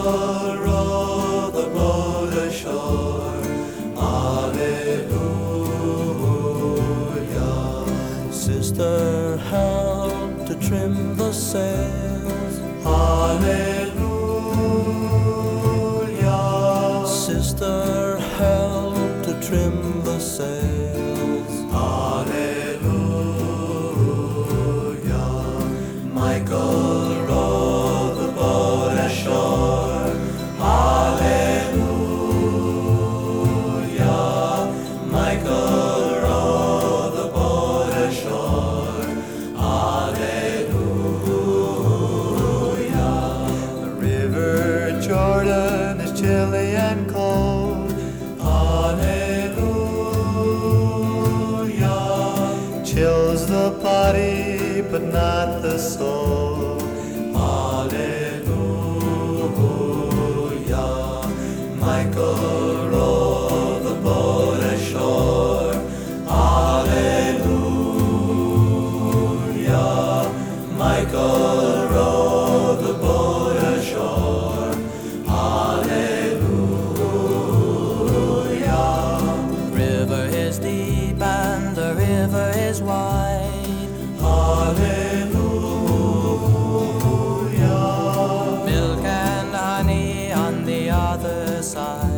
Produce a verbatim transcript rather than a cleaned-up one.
row the boat ashore. Alleluia. Sister, help to trim the sails. Alleluia. Sister, help to trim the sails. Alleluia. Michael, row the boat ashore. Alleluia. Michael, row the boat ashore. Alleluia. The river Jordan is chilly and cold. Alleluia. Chills the body but not the soul. Alleluia. Michael, row the boat ashore. Alleluia. Michael, row the boat ashore. Alleluia. River is deep and the river is wide. Alleluia. Milk and honey on the other side.